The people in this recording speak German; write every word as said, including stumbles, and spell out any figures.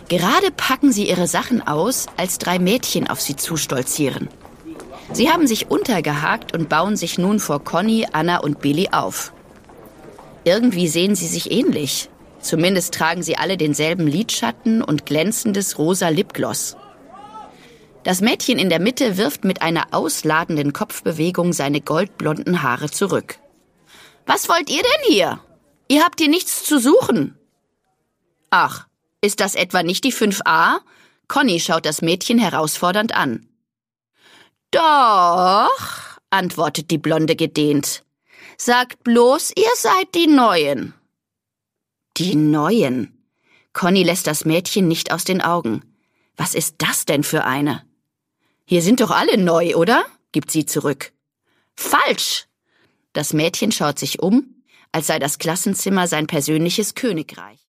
Gerade packen sie ihre Sachen aus, als drei Mädchen auf sie zustolzieren. Sie haben sich untergehakt und bauen sich nun vor Conny, Anna und Billy auf. Irgendwie sehen sie sich ähnlich. Zumindest tragen sie alle denselben Lidschatten und glänzendes rosa Lipgloss. Das Mädchen in der Mitte wirft mit einer ausladenden Kopfbewegung seine goldblonden Haare zurück. »Was wollt ihr denn hier? Ihr habt hier nichts zu suchen.« »Ach, ist das etwa nicht die fünf a?« Conny schaut das Mädchen herausfordernd an. »Doch«, antwortet die Blonde gedehnt. »Sagt bloß, ihr seid die Neuen.« »Die Neuen?« Conny lässt das Mädchen nicht aus den Augen. »Was ist das denn für eine?« »Hier sind doch alle neu, oder?«, gibt sie zurück. »Falsch!« Das Mädchen schaut sich um, als sei das Klassenzimmer sein persönliches Königreich.